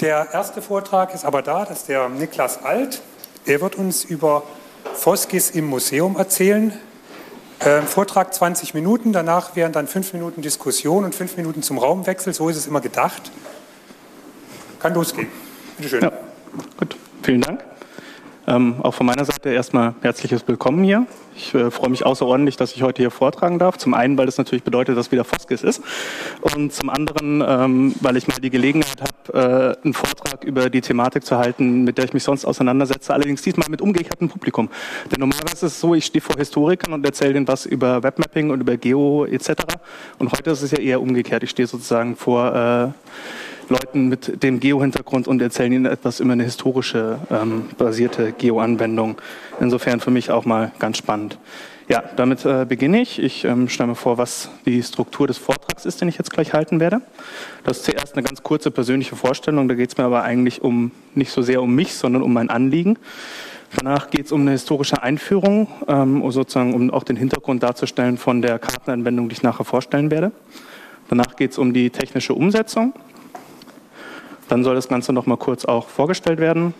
Der erste Vortrag ist aber da, das ist der Niklas Alt. Er wird uns über Foskis im Museum erzählen. Vortrag 20 Minuten, danach wären dann 5 Minuten Diskussion und 5 Minuten zum Raumwechsel. So ist es immer gedacht. Kann losgehen. Bitte schön. Ja, gut, vielen Dank. Auch von meiner Seite erstmal herzliches Willkommen hier. Ich freue mich außerordentlich, dass ich heute hier vortragen darf. Zum einen, weil das natürlich bedeutet, dass wieder Foskis ist. Und zum anderen, weil ich mal die Gelegenheit habe, einen Vortrag über die Thematik zu halten, mit der ich mich sonst auseinandersetze. Allerdings diesmal mit umgekehrtem Publikum. Denn normalerweise ist es so, ich stehe vor Historikern und erzähle denen was über Webmapping und über Geo etc. Und heute ist es ja eher umgekehrt. Ich stehe sozusagen vor Leuten mit dem Geo-Hintergrund und erzählen ihnen etwas über eine historische basierte Geo-Anwendung. Insofern für mich auch mal ganz spannend. Ja, damit beginne ich. Ich stelle mir vor, was die Struktur des Vortrags ist, den ich jetzt gleich halten werde. Das ist zuerst eine ganz kurze persönliche Vorstellung. Da geht es mir aber eigentlich nicht so sehr um mich, sondern um mein Anliegen. Danach geht es um eine historische Einführung, sozusagen um auch den Hintergrund darzustellen von der Kartenanwendung, die ich nachher vorstellen werde. Danach geht es um die technische Umsetzung. Dann soll das Ganze noch mal kurz auch vorgestellt werden.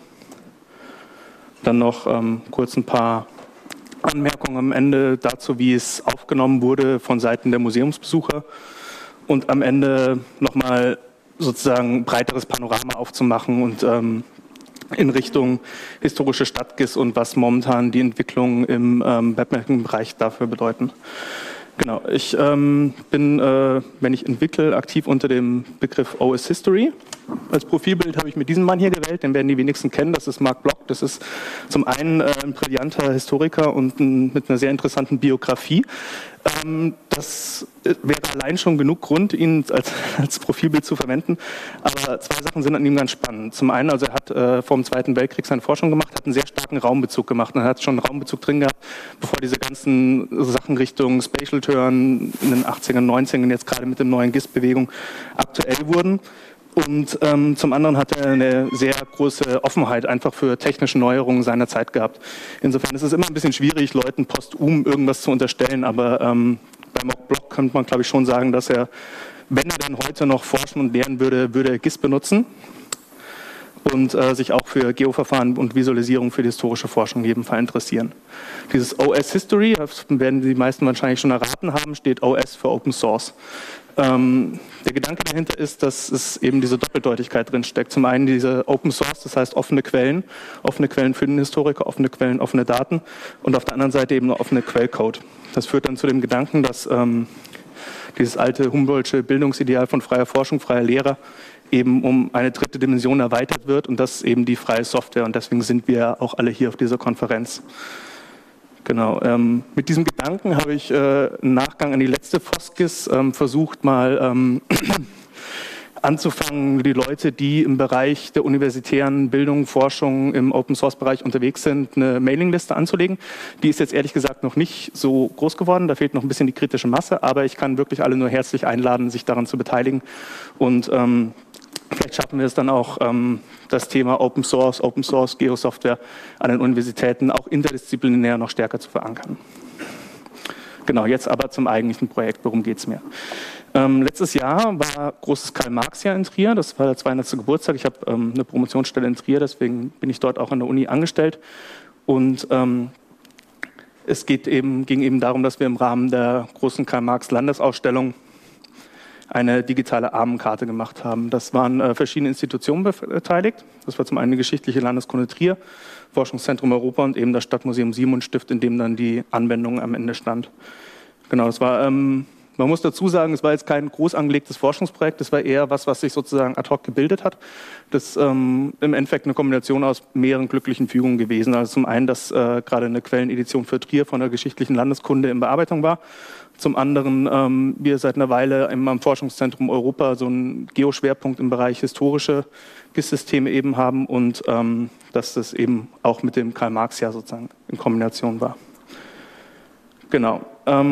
Dann noch kurz ein paar Anmerkungen am Ende dazu, wie es aufgenommen wurde von Seiten der Museumsbesucher. Und am Ende noch mal sozusagen ein breiteres Panorama aufzumachen und in Richtung historische Stadtgis und was momentan die Entwicklungen im Webmapping-Bereich dafür bedeuten. Genau, ich bin, wenn ich entwickle, aktiv unter dem Begriff OS History. Als Profilbild habe ich mir diesen Mann hier gewählt, den werden die wenigsten kennen, das ist Marc Bloch. Das ist zum einen ein brillanter Historiker und mit einer sehr interessanten Biografie. Das wäre allein schon genug Grund, ihn als Profilbild zu verwenden. Aber zwei Sachen sind an ihm ganz spannend. Zum einen, also er hat vor dem Zweiten Weltkrieg seine Forschung gemacht, hat einen sehr starken Raumbezug gemacht. Er hat schon einen Raumbezug drin gehabt, bevor diese ganzen Sachen Richtung Spatial Turn in den 80ern, 90ern, jetzt gerade mit der neuen GIS-Bewegung aktuell wurden. Und zum anderen hat er eine sehr große Offenheit einfach für technische Neuerungen seiner Zeit gehabt. Insofern ist es immer ein bisschen schwierig, Leuten posthum irgendwas zu unterstellen, aber bei Marc Bloch könnte man, glaube ich, schon sagen, dass er, wenn er denn heute noch forschen und lehren würde, würde er GIS benutzen und sich auch für Geoverfahren und Visualisierung für die historische Forschung in jedem Fall interessieren. Dieses OS History, das werden die meisten wahrscheinlich schon erraten haben, steht OS für Open Source. Der Gedanke dahinter ist, dass es eben diese Doppeldeutigkeit drin steckt. Zum einen diese Open Source, das heißt offene Quellen für den Historiker, offene Quellen, offene Daten und auf der anderen Seite eben offene Quellcode. Das führt dann zu dem Gedanken, dass dieses alte Humboldtsche Bildungsideal von freier Forschung, freier Lehrer eben um eine dritte Dimension erweitert wird und das ist eben die freie Software und deswegen sind wir auch alle hier auf dieser Konferenz. Genau, mit diesem Gedanken habe ich im Nachgang an die letzte Foskis versucht mal anzufangen, die Leute, die im Bereich der universitären Bildung, Forschung im Open-Source-Bereich unterwegs sind, eine Mailingliste anzulegen. Die ist jetzt ehrlich gesagt noch nicht so groß geworden, da fehlt noch ein bisschen die kritische Masse, aber ich kann wirklich alle nur herzlich einladen, sich daran zu beteiligen und vielleicht schaffen wir es dann auch, das Thema Open Source, Geosoftware an den Universitäten auch interdisziplinär noch stärker zu verankern. Genau, jetzt aber zum eigentlichen Projekt. Worum geht es mir? Letztes Jahr war großes Karl-Marx-Jahr in Trier. Das war der 200. Geburtstag. Ich habe eine Promotionsstelle in Trier, deswegen bin ich dort auch an der Uni angestellt. Und es ging eben darum, dass wir im Rahmen der großen Karl-Marx-Landesausstellung eine digitale Armenkarte gemacht haben. Das waren verschiedene Institutionen beteiligt. Das war zum einen die Geschichtliche Landeskunde Trier, Forschungszentrum Europa und eben das Stadtmuseum Simon-Stift, in dem dann die Anwendung am Ende stand. Genau, das war, man muss dazu sagen, es war jetzt kein groß angelegtes Forschungsprojekt, das war eher was sich sozusagen ad hoc gebildet hat. Das ist im Endeffekt eine Kombination aus mehreren glücklichen Fügungen gewesen. Also zum einen, dass gerade eine Quellenedition für Trier von der Geschichtlichen Landeskunde in Bearbeitung war. Zum anderen, wir seit einer Weile am Forschungszentrum Europa so einen Geoschwerpunkt im Bereich historische GIS-Systeme eben haben und dass das eben auch mit dem Karl-Marx-Jahr sozusagen in Kombination war. Genau.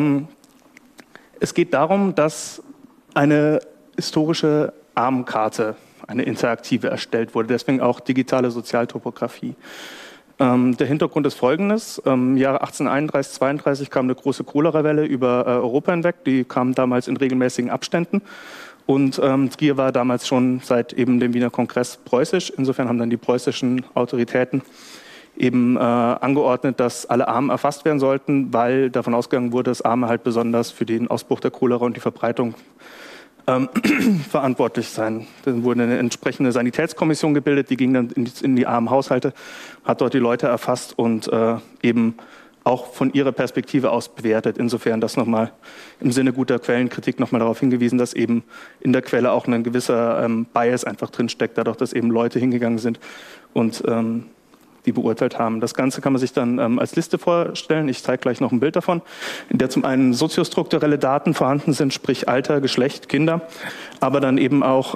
Es geht darum, dass eine historische Armenkarte, eine interaktive, erstellt wurde, deswegen auch digitale Sozialtopographie. Der Hintergrund ist folgendes. Im Jahre 1831, 32 kam eine große Cholerawelle über Europa hinweg. Die kam damals in regelmäßigen Abständen. Und Trier war damals schon seit eben dem Wiener Kongress preußisch. Insofern haben dann die preußischen Autoritäten eben angeordnet, dass alle Armen erfasst werden sollten, weil davon ausgegangen wurde, dass Arme halt besonders für den Ausbruch der Cholera und die Verbreitung verantwortlich sein. Dann wurde eine entsprechende Sanitätskommission gebildet, die ging dann in die armen Haushalte, hat dort die Leute erfasst und eben auch von ihrer Perspektive aus bewertet. Insofern das nochmal im Sinne guter Quellenkritik nochmal darauf hingewiesen, dass eben in der Quelle auch ein gewisser Bias einfach drinsteckt, dadurch, dass eben Leute hingegangen sind und die beurteilt haben. Das Ganze kann man sich dann als Liste vorstellen. Ich zeige gleich noch ein Bild davon, in der zum einen soziostrukturelle Daten vorhanden sind, sprich Alter, Geschlecht, Kinder, aber dann eben auch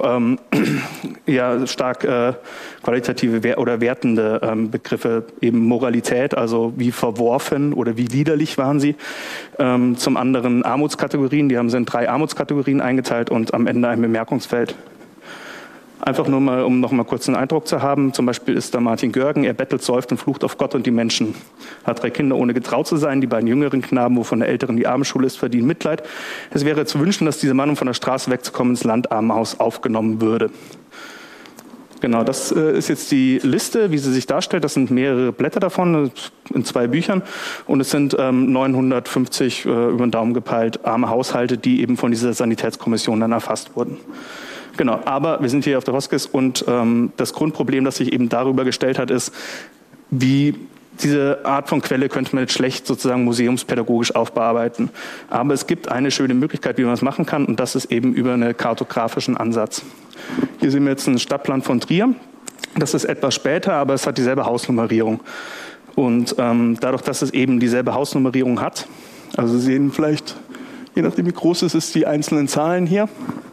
ja, stark qualitative oder wertende Begriffe, eben Moralität, also wie verworfen oder wie liederlich waren sie. Zum anderen Armutskategorien, die haben sie in 3 Armutskategorien eingeteilt und am Ende ein Bemerkungsfeld. Einfach nur mal, um noch mal kurz einen Eindruck zu haben. Zum Beispiel ist da Martin Görgen, er bettelt, säuft und flucht auf Gott und die Menschen. Hat 3 Kinder, ohne getraut zu sein. Die beiden jüngeren Knaben, wovon der älteren die Armenschule ist, verdienen Mitleid. Es wäre zu wünschen, dass dieser Mann, um von der Straße wegzukommen, ins Landarmenhaus aufgenommen würde. Genau, das ist jetzt die Liste, wie sie sich darstellt. Das sind mehrere Blätter davon, in 2 Büchern. Und es sind 950 über den Daumen gepeilt arme Haushalte, die eben von dieser Sanitätskommission dann erfasst wurden. Genau, aber wir sind hier auf der Foskis und das Grundproblem, das sich eben darüber gestellt hat, ist, wie diese Art von Quelle könnte man jetzt schlecht sozusagen museumspädagogisch aufbearbeiten. Aber es gibt eine schöne Möglichkeit, wie man es machen kann, und das ist eben über einen kartografischen Ansatz. Hier sehen wir jetzt einen Stadtplan von Trier. Das ist etwas später, aber es hat dieselbe Hausnummerierung. Und dadurch, dass es eben dieselbe Hausnummerierung hat, also Sie sehen vielleicht, je nachdem wie groß es ist, die einzelnen Zahlen hier.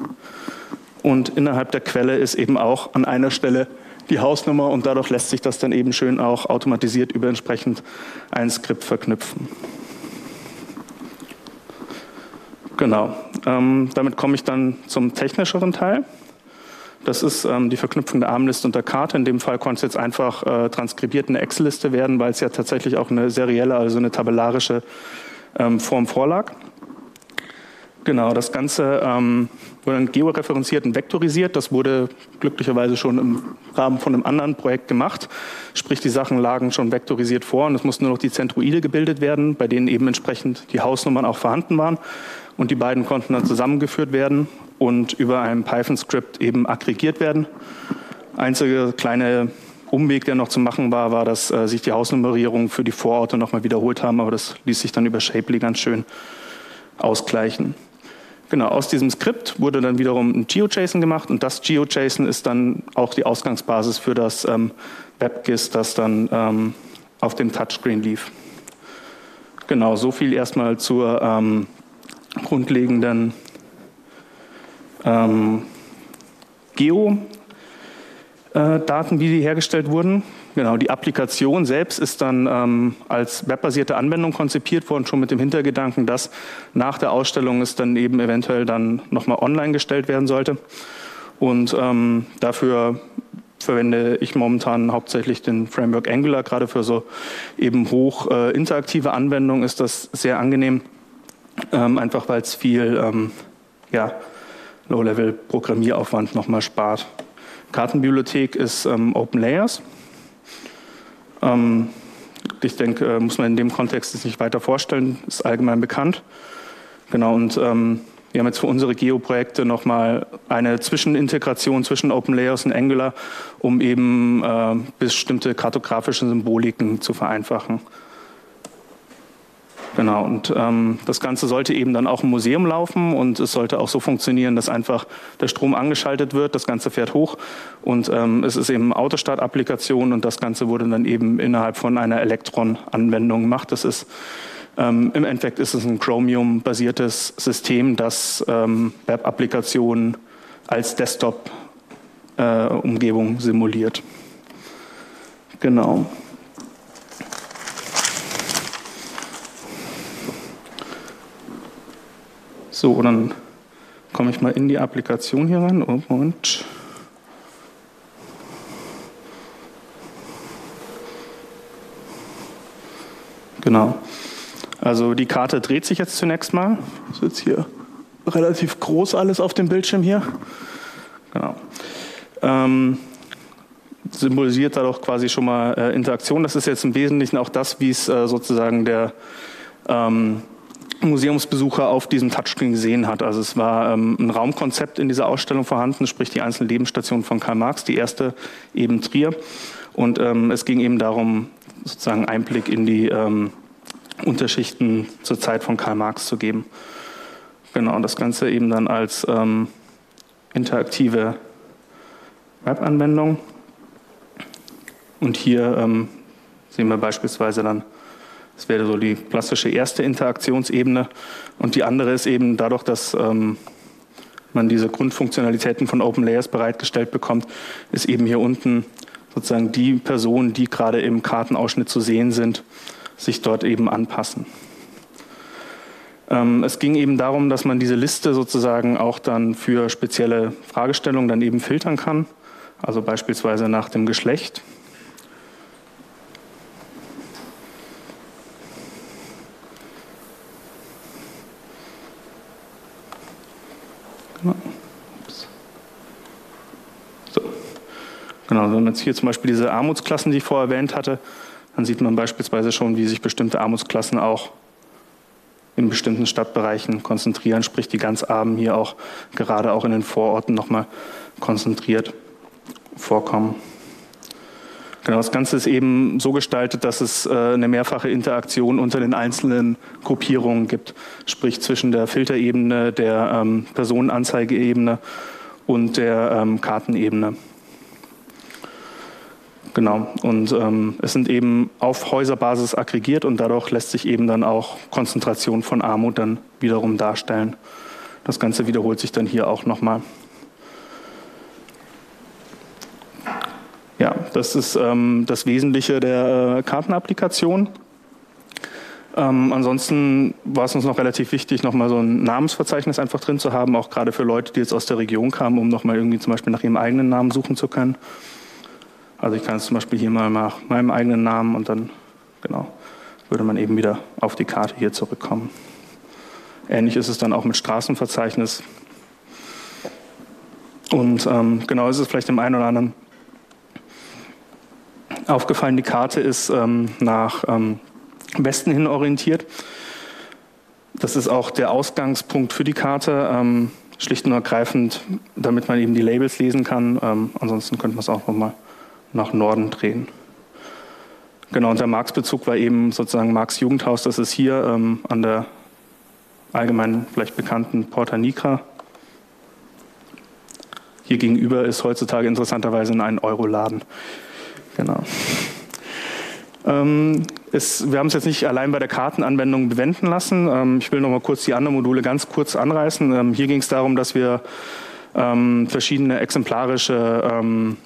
Und innerhalb der Quelle ist eben auch an einer Stelle die Hausnummer und dadurch lässt sich das dann eben schön auch automatisiert über entsprechend ein Skript verknüpfen. Genau, damit komme ich dann zum technischeren Teil. Das ist die Verknüpfung der Armenliste und der Karte. In dem Fall konnte es jetzt einfach transkribiert eine Excel-Liste werden, weil es ja tatsächlich auch eine serielle, also eine tabellarische Form vorlag. Genau, das Ganze wurde dann georeferenziert und vektorisiert. Das wurde glücklicherweise schon im Rahmen von einem anderen Projekt gemacht. Sprich, die Sachen lagen schon vektorisiert vor und es mussten nur noch die Zentroide gebildet werden, bei denen eben entsprechend die Hausnummern auch vorhanden waren. Und die beiden konnten dann zusammengeführt werden und über ein Python-Skript eben aggregiert werden. Einzige kleine Umweg, der noch zu machen war, war, dass sich die Hausnummerierung für die Vororte nochmal wiederholt haben, aber das ließ sich dann über Shapely ganz schön ausgleichen. Genau, aus diesem Skript wurde dann wiederum ein GeoJSON gemacht und das GeoJSON ist dann auch die Ausgangsbasis für das WebGIS, das dann auf dem Touchscreen lief. Genau, so viel erstmal zur grundlegenden Geo-Daten, wie die hergestellt wurden. Genau, die Applikation selbst ist dann als webbasierte Anwendung konzipiert worden, schon mit dem Hintergedanken, dass nach der Ausstellung es dann eben eventuell dann nochmal online gestellt werden sollte. Und dafür verwende ich momentan hauptsächlich den Framework Angular. Gerade für so eben hoch interaktive Anwendungen ist das sehr angenehm, einfach weil es viel Low-Level-Programmieraufwand nochmal spart. Kartenbibliothek ist OpenLayers. Ich denke, muss man in dem Kontext jetzt nicht weiter vorstellen, ist allgemein bekannt. Genau, und wir haben jetzt für unsere Geo-Projekte nochmal eine Zwischenintegration zwischen OpenLayers und Angular, um eben bestimmte kartografische Symboliken zu vereinfachen. Genau, und das Ganze sollte eben dann auch im Museum laufen und es sollte auch so funktionieren, dass einfach der Strom angeschaltet wird, das Ganze fährt hoch und es ist eben Autostart-Applikation und das Ganze wurde dann eben innerhalb von einer Electron-Anwendung gemacht. Das ist, im Endeffekt ist es ein Chromium-basiertes System, das Web-Applikationen als Desktop-Umgebung simuliert. Genau. So, dann komme ich mal in die Applikation hier rein. Oh, Moment. Genau. Also die Karte dreht sich jetzt zunächst mal. Das ist jetzt hier relativ groß alles auf dem Bildschirm hier. Genau. Symbolisiert dadurch quasi schon mal Interaktion. Das ist jetzt im Wesentlichen auch das, wie es sozusagen der Museumsbesucher auf diesem Touchscreen gesehen hat. Also es war ein Raumkonzept in dieser Ausstellung vorhanden, sprich die einzelnen Lebensstationen von Karl Marx, die erste eben Trier. Und es ging eben darum, sozusagen Einblick in die Unterschichten zur Zeit von Karl Marx zu geben. Genau, und das Ganze eben dann als interaktive Webanwendung. Und hier sehen wir beispielsweise dann, das wäre so die klassische erste Interaktionsebene. Und die andere ist eben dadurch, dass man diese Grundfunktionalitäten von OpenLayers bereitgestellt bekommt, ist eben hier unten sozusagen die Personen, die gerade im Kartenausschnitt zu sehen sind, sich dort eben anpassen. Es ging eben darum, dass man diese Liste sozusagen auch dann für spezielle Fragestellungen dann eben filtern kann. Also beispielsweise nach dem Geschlecht. So. Genau, wenn man jetzt hier zum Beispiel diese Armutsklassen, die ich vorher erwähnt hatte, dann sieht man beispielsweise schon, wie sich bestimmte Armutsklassen auch in bestimmten Stadtbereichen konzentrieren, sprich die ganz Armen hier auch gerade auch in den Vororten nochmal konzentriert vorkommen. Genau, das Ganze ist eben so gestaltet, dass es eine mehrfache Interaktion unter den einzelnen Gruppierungen gibt, sprich zwischen der Filterebene, der Personenanzeigeebene und der Kartenebene. Genau, und es sind eben auf Häuserbasis aggregiert und dadurch lässt sich eben dann auch Konzentration von Armut dann wiederum darstellen. Das Ganze wiederholt sich dann hier auch nochmal. Ja, das ist das Wesentliche der Kartenapplikation. Ansonsten war es uns noch relativ wichtig, nochmal so ein Namensverzeichnis einfach drin zu haben, auch gerade für Leute, die jetzt aus der Region kamen, um nochmal irgendwie zum Beispiel nach ihrem eigenen Namen suchen zu können. Also ich kann jetzt zum Beispiel hier mal nach meinem eigenen Namen und dann genau, würde man eben wieder auf die Karte hier zurückkommen. Ähnlich ist es dann auch mit Straßenverzeichnis. Und genau ist es vielleicht dem einen oder anderen aufgefallen, die Karte ist nach Westen hin orientiert. Das ist auch der Ausgangspunkt für die Karte, schlicht und ergreifend, damit man eben die Labels lesen kann. Ansonsten könnte man es auch nochmal nach Norden drehen. Genau, und der Marx-Bezug war eben sozusagen Marx Jugendhaus. Das ist hier an der allgemein vielleicht bekannten Porta Nigra. Hier gegenüber ist heutzutage interessanterweise ein 1-Euro-Laden. Genau. Wir haben es jetzt nicht allein bei der Kartenanwendung bewenden lassen. Ich will noch mal kurz die anderen Module ganz kurz anreißen. Hier ging es darum, dass wir verschiedene exemplarische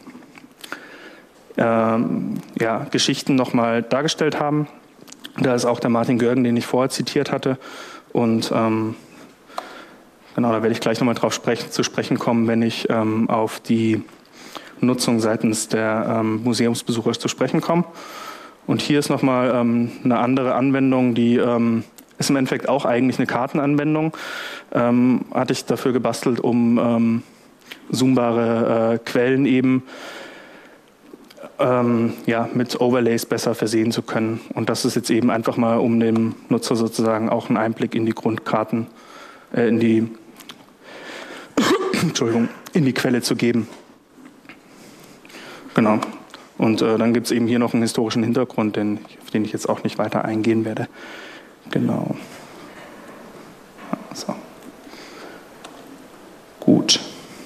Geschichten nochmal dargestellt haben. Da ist auch der Martin Görgen, den ich vorher zitiert hatte. Und genau, da werde ich gleich nochmal drauf zu sprechen kommen, wenn ich auf die Nutzung seitens der Museumsbesucher zu sprechen komme. Und hier ist nochmal eine andere Anwendung, die ist im Endeffekt auch eigentlich eine Kartenanwendung. Hatte ich dafür gebastelt, um zoombare Quellen eben mit Overlays besser versehen zu können. Und das ist jetzt eben einfach mal, um dem Nutzer sozusagen auch einen Einblick in die Grundkarten, in die Quelle zu geben. Genau. Und dann gibt es eben hier noch einen historischen Hintergrund, auf den ich jetzt auch nicht weiter eingehen werde. Genau. So. Gut.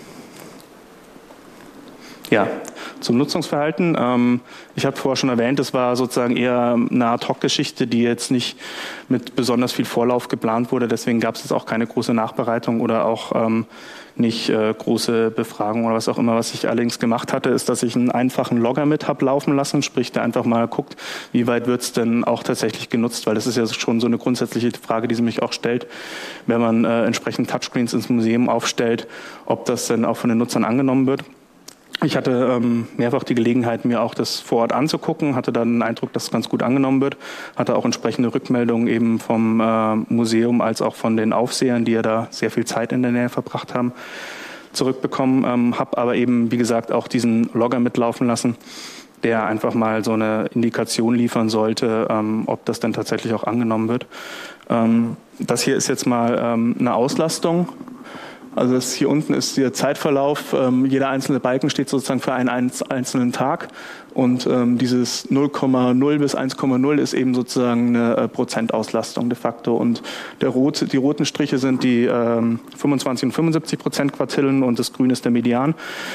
Ja, zum Nutzungsverhalten. Ich habe vorher schon erwähnt, es war sozusagen eher eine Ad-Hoc-Geschichte, die jetzt nicht mit besonders viel Vorlauf geplant wurde. Deswegen gab es jetzt auch keine große Nachbereitung oder auch nicht große Befragung oder was auch immer. Was ich allerdings gemacht hatte, ist, dass ich einen einfachen Logger mit habe laufen lassen, sprich der einfach mal guckt, wie weit wird es denn auch tatsächlich genutzt, weil das ist ja schon so eine grundsätzliche Frage, die sie mich auch stellt, wenn man entsprechend Touchscreens ins Museum aufstellt, ob das denn auch von den Nutzern angenommen wird. Ich hatte mehrfach die Gelegenheit, mir auch das vor Ort anzugucken, hatte dann den Eindruck, dass es ganz gut angenommen wird, hatte auch entsprechende Rückmeldungen eben vom Museum als auch von den Aufsehern, die ja da sehr viel Zeit in der Nähe verbracht haben, zurückbekommen, habe aber eben, wie gesagt, auch diesen Logger mitlaufen lassen, der einfach mal so eine Indikation liefern sollte, ob das denn tatsächlich auch angenommen wird. Das hier ist jetzt mal eine Auslastung. Also das hier unten ist der Zeitverlauf. Jeder einzelne Balken steht sozusagen für einen einzelnen Tag. Und dieses 0,0 bis 1,0 ist eben sozusagen eine Prozentauslastung de facto. Und die roten Striche sind die 25 und 75% Quartillen und das Grün ist der Median.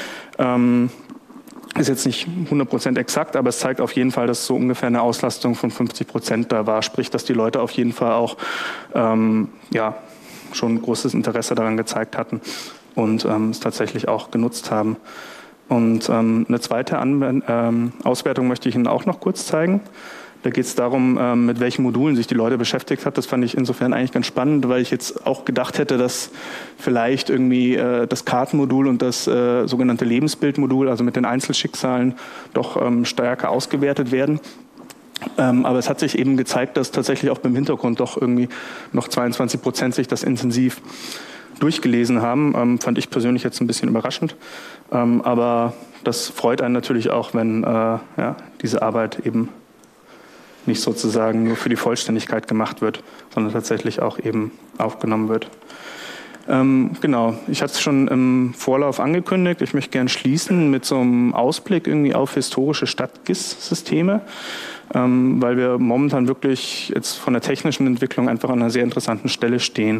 Ist jetzt nicht 100% exakt, aber es zeigt auf jeden Fall, dass so ungefähr eine Auslastung von 50% da war. Sprich, dass die Leute auf jeden Fall auch schon großes Interesse daran gezeigt hatten und es tatsächlich auch genutzt haben. Und eine zweite Auswertung möchte ich Ihnen auch noch kurz zeigen. Da geht es darum, mit welchen Modulen sich die Leute beschäftigt hat. Das fand ich insofern eigentlich ganz spannend, weil ich jetzt auch gedacht hätte, dass vielleicht irgendwie das Kartenmodul und das sogenannte Lebensbildmodul, also mit den Einzelschicksalen, doch stärker ausgewertet werden. Aber es hat sich eben gezeigt, dass tatsächlich auch beim Hintergrund doch irgendwie noch 22% sich das intensiv durchgelesen haben. Fand ich persönlich jetzt ein bisschen überraschend. Aber das freut einen natürlich auch, wenn diese Arbeit eben nicht sozusagen nur für die Vollständigkeit gemacht wird, sondern tatsächlich auch eben aufgenommen wird. Genau, ich hatte es schon im Vorlauf angekündigt. Ich möchte gerne schließen mit so einem Ausblick irgendwie auf historische Stadt-GIS-Systeme, weil wir momentan wirklich jetzt von der technischen Entwicklung einfach an einer sehr interessanten Stelle stehen.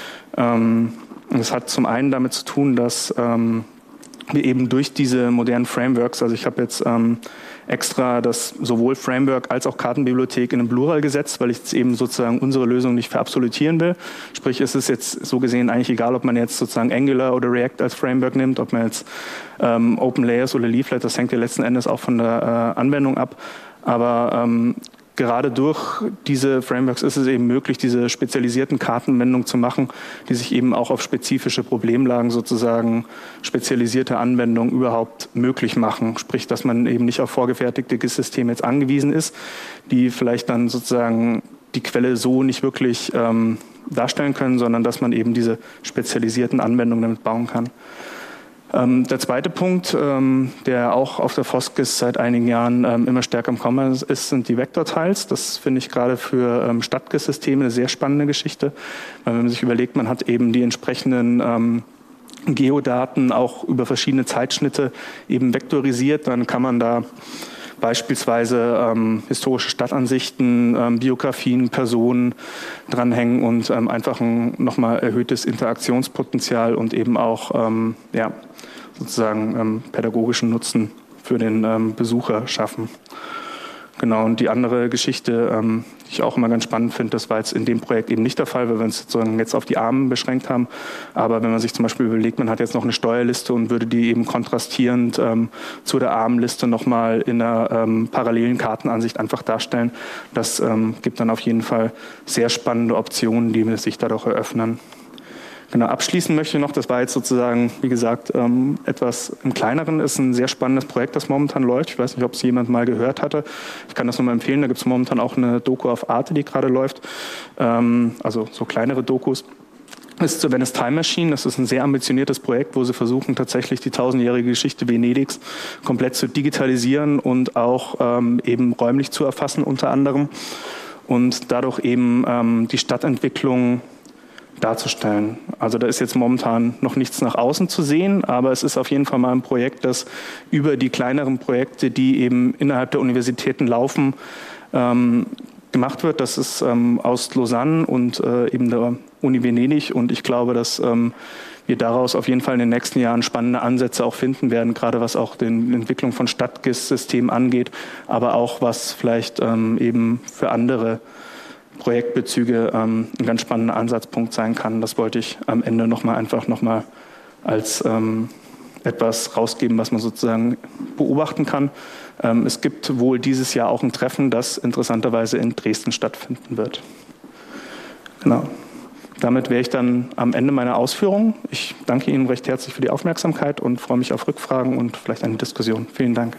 Das hat zum einen damit zu tun, dass wir eben durch diese modernen Frameworks, also ich habe jetzt extra das sowohl Framework als auch Kartenbibliothek in einem Plural gesetzt, weil ich jetzt eben sozusagen unsere Lösung nicht verabsolutieren will. Sprich, es ist jetzt so gesehen eigentlich egal, ob man jetzt sozusagen Angular oder React als Framework nimmt, ob man jetzt OpenLayers oder Leaflet, das hängt ja letzten Endes auch von der Anwendung ab. Aber gerade durch diese Frameworks ist es eben möglich, diese spezialisierten Kartenanwendungen zu machen, die sich eben auch auf spezifische Problemlagen sozusagen spezialisierte Anwendungen überhaupt möglich machen. Sprich, dass man eben nicht auf vorgefertigte GIS-Systeme jetzt angewiesen ist, die vielleicht dann sozusagen die Quelle so nicht wirklich darstellen können, sondern dass man eben diese spezialisierten Anwendungen damit bauen kann. Der zweite Punkt, der auch auf der FOSGIS seit einigen Jahren immer stärker im Kommen ist, sind die Vektortiles. Das finde ich gerade für Stadt-GIS-Systeme eine sehr spannende Geschichte, weil wenn man sich überlegt, man hat eben die entsprechenden Geodaten auch über verschiedene Zeitschnitte eben vektorisiert, dann kann man da beispielsweise historische Stadtansichten, Biografien, Personen dranhängen und einfach ein nochmal erhöhtes Interaktionspotenzial und eben auch sozusagen pädagogischen Nutzen für den Besucher schaffen. Genau, und die andere Geschichte, die ich auch immer ganz spannend finde, das war jetzt in dem Projekt eben nicht der Fall, weil wir uns sozusagen jetzt auf die Armen beschränkt haben. Aber wenn man sich zum Beispiel überlegt, man hat jetzt noch eine Steuerliste und würde die eben kontrastierend zu der Armenliste nochmal in einer parallelen Kartenansicht einfach darstellen, das gibt dann auf jeden Fall sehr spannende Optionen, die sich dadurch eröffnen. Genau, abschließen möchte ich noch, das war jetzt sozusagen, wie gesagt, etwas im Kleineren, ist ein sehr spannendes Projekt, das momentan läuft. Ich weiß nicht, ob es jemand mal gehört hatte. Ich kann das nur mal empfehlen, da gibt es momentan auch eine Doku auf Arte, die gerade läuft, also so kleinere Dokus. Das ist zur Venice Time Machine, das ist ein sehr ambitioniertes Projekt, wo sie versuchen, tatsächlich die 1000-jährige Geschichte Venedigs komplett zu digitalisieren und auch eben räumlich zu erfassen unter anderem und dadurch eben die Stadtentwicklung darzustellen. Also da ist jetzt momentan noch nichts nach außen zu sehen, aber es ist auf jeden Fall mal ein Projekt, das über die kleineren Projekte, die eben innerhalb der Universitäten laufen, gemacht wird. Das ist aus Lausanne und eben der Uni Venedig und ich glaube, dass wir daraus auf jeden Fall in den nächsten Jahren spannende Ansätze auch finden werden, gerade was auch die Entwicklung von Stadt-GIS-Systemen angeht, aber auch was vielleicht eben für andere Projektbezüge ein ganz spannender Ansatzpunkt sein kann. Das wollte ich am Ende einfach nochmal als etwas rausgeben, was man sozusagen beobachten kann. Es gibt wohl dieses Jahr auch ein Treffen, das interessanterweise in Dresden stattfinden wird. Genau. Damit wäre ich dann am Ende meiner Ausführungen. Ich danke Ihnen recht herzlich für die Aufmerksamkeit und freue mich auf Rückfragen und vielleicht eine Diskussion. Vielen Dank.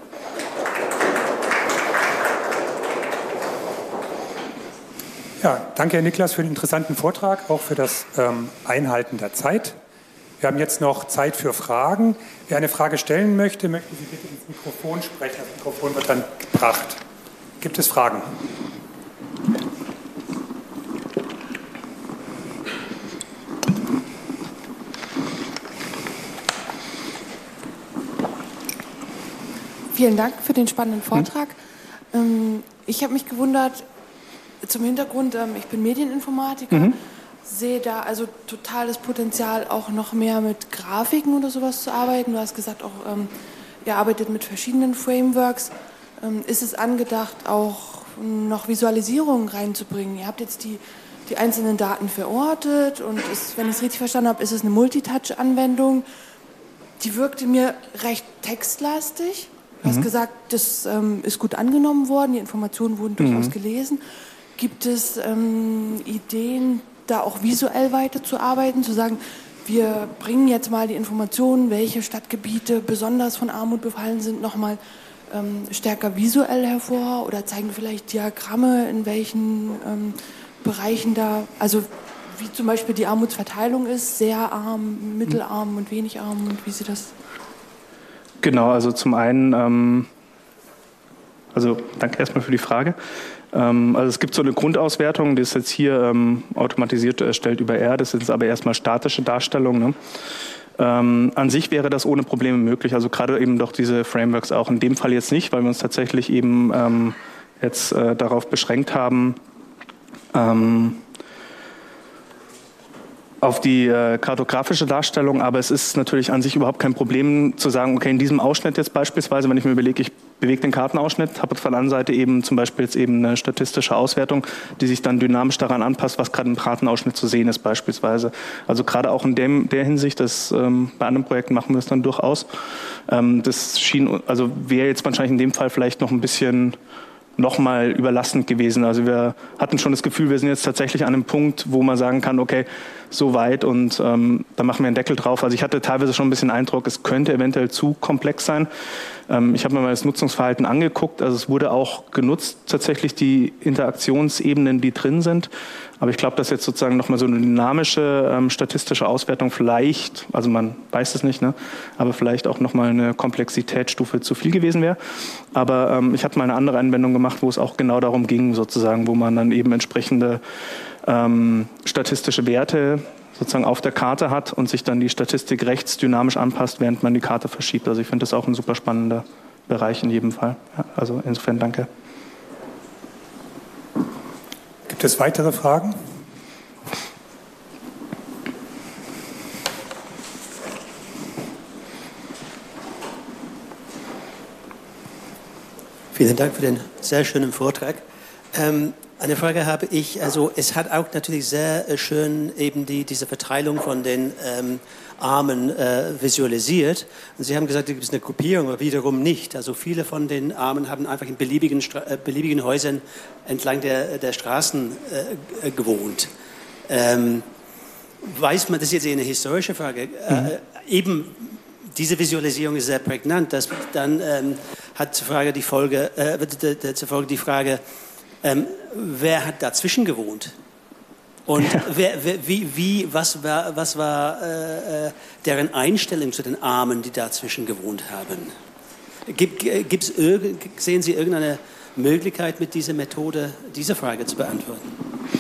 Ja, danke, Herr Niklas, für den interessanten Vortrag, auch für das Einhalten der Zeit. Wir haben jetzt noch Zeit für Fragen. Wer eine Frage stellen möchte, möchten Sie bitte ins Mikrofon sprechen. Das Mikrofon wird dann gebracht. Gibt es Fragen? Vielen Dank für den spannenden Vortrag. Ich habe mich gewundert, zum Hintergrund, ich bin Medieninformatiker, sehe da also totales Potenzial, auch noch mehr mit Grafiken oder sowas zu arbeiten. Du hast gesagt, auch ihr arbeitet mit verschiedenen Frameworks. Ist es angedacht, auch noch Visualisierungen reinzubringen? Ihr habt jetzt die einzelnen Daten verortet und wenn ich es richtig verstanden habe, ist es eine Multitouch-Anwendung. Die wirkte mir recht textlastig. Du hast gesagt, das ist gut angenommen worden, die Informationen wurden durchaus gelesen. Gibt es Ideen, da auch visuell weiterzuarbeiten, zu sagen, wir bringen jetzt mal die Informationen, welche Stadtgebiete besonders von Armut befallen sind, nochmal stärker visuell hervor oder zeigen vielleicht Diagramme, in welchen Bereichen da, also wie zum Beispiel die Armutsverteilung ist, sehr arm, mittelarm und wenig arm und wie sie das... Genau, also zum einen, also danke erstmal für die Frage. Also es gibt so eine Grundauswertung, die ist jetzt hier automatisiert erstellt über R, das sind jetzt aber erstmal statische Darstellungen. Ne? An sich wäre das ohne Probleme möglich, also gerade eben doch diese Frameworks auch. In dem Fall jetzt nicht, weil wir uns tatsächlich eben jetzt darauf beschränkt haben, auf die kartografische Darstellung, aber es ist natürlich an sich überhaupt kein Problem zu sagen, okay, in diesem Ausschnitt jetzt beispielsweise, wenn ich mir überlege, ich bewege den Kartenausschnitt, habe auf der anderen Seite eben zum Beispiel jetzt eben eine statistische Auswertung, die sich dann dynamisch daran anpasst, was gerade im Kartenausschnitt zu sehen ist beispielsweise. Also gerade auch in der Hinsicht, bei anderen Projekten machen wir es dann durchaus. Das schien, also wäre jetzt wahrscheinlich in dem Fall vielleicht noch ein bisschen nochmal überlastend gewesen. Also wir hatten schon das Gefühl, wir sind jetzt tatsächlich an einem Punkt, wo man sagen kann, okay, so weit und da machen wir einen Deckel drauf. Also ich hatte teilweise schon ein bisschen Eindruck, es könnte eventuell zu komplex sein. Ich habe mir mal das Nutzungsverhalten angeguckt. Also es wurde auch genutzt, tatsächlich die Interaktionsebenen, die drin sind. Aber ich glaube, dass jetzt sozusagen nochmal so eine dynamische statistische Auswertung vielleicht, also man weiß es nicht, ne, aber vielleicht auch nochmal eine Komplexitätsstufe zu viel gewesen wäre. Aber ich habe mal eine andere Anwendung gemacht, wo es auch genau darum ging, sozusagen, wo man dann eben entsprechende statistische Werte sozusagen auf der Karte hat und sich dann die Statistik rechts dynamisch anpasst, während man die Karte verschiebt. Also ich finde das auch ein super spannender Bereich in jedem Fall. Ja, also insofern danke. Gibt es weitere Fragen? Vielen Dank für den sehr schönen Vortrag. Eine Frage habe ich, also es hat auch natürlich sehr schön eben diese Verteilung von den Armen visualisiert. Und Sie haben gesagt, es gibt eine Gruppierung, aber wiederum nicht. Also viele von den Armen haben einfach in beliebigen Häusern entlang der Straßen gewohnt. Weiß man, das ist jetzt eher eine historische Frage, eben diese Visualisierung ist sehr prägnant. Das dann hat zur Folge die Frage, wer hat dazwischen gewohnt? Und was war deren Einstellung zu den Armen, die dazwischen gewohnt haben? Sehen Sie irgendeine Möglichkeit, mit dieser Methode diese Frage zu beantworten?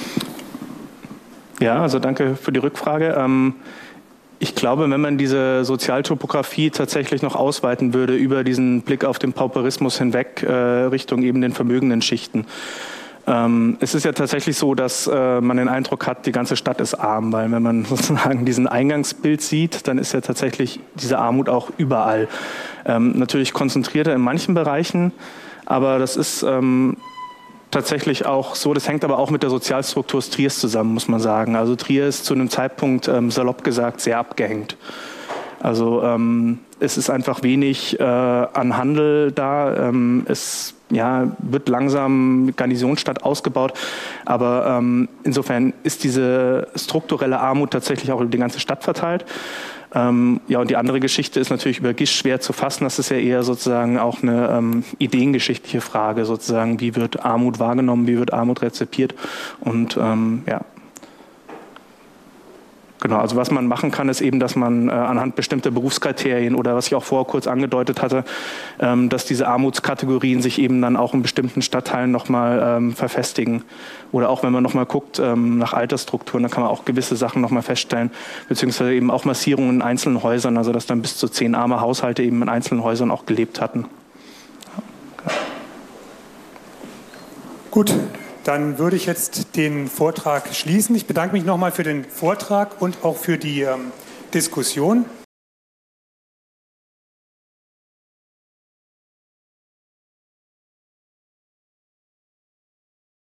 Ja, also danke für die Rückfrage. Ich glaube, wenn man diese Sozialtopographie tatsächlich noch ausweiten würde über diesen Blick auf den Pauperismus hinweg Richtung eben den vermögenden Schichten. Es ist ja tatsächlich so, dass man den Eindruck hat, die ganze Stadt ist arm, weil wenn man sozusagen diesen Eingangsbild sieht, dann ist ja tatsächlich diese Armut auch überall. Natürlich konzentrierter in manchen Bereichen, aber das ist tatsächlich auch so, das hängt aber auch mit der Sozialstruktur Triers zusammen, muss man sagen. Also Trier ist zu einem Zeitpunkt, salopp gesagt, sehr abgehängt. Also es ist einfach wenig an Handel da. Es wird langsam Garnisonsstadt ausgebaut. Aber insofern ist diese strukturelle Armut tatsächlich auch über die ganze Stadt verteilt. Und die andere Geschichte ist natürlich über Gisch schwer zu fassen. Das ist ja eher sozusagen auch eine ideengeschichtliche Frage, sozusagen, wie wird Armut wahrgenommen, wie wird Armut rezipiert. Und Genau, also was man machen kann, ist eben, dass man anhand bestimmter Berufskriterien oder was ich auch vorher kurz angedeutet hatte, dass diese Armutskategorien sich eben dann auch in bestimmten Stadtteilen nochmal verfestigen. Oder auch wenn man nochmal guckt nach Altersstrukturen, dann kann man auch gewisse Sachen nochmal feststellen, beziehungsweise eben auch Massierungen in einzelnen Häusern, also dass dann bis zu 10 arme Haushalte eben in einzelnen Häusern auch gelebt hatten. Gut. Dann würde ich jetzt den Vortrag schließen. Ich bedanke mich nochmal für den Vortrag und auch für die Diskussion.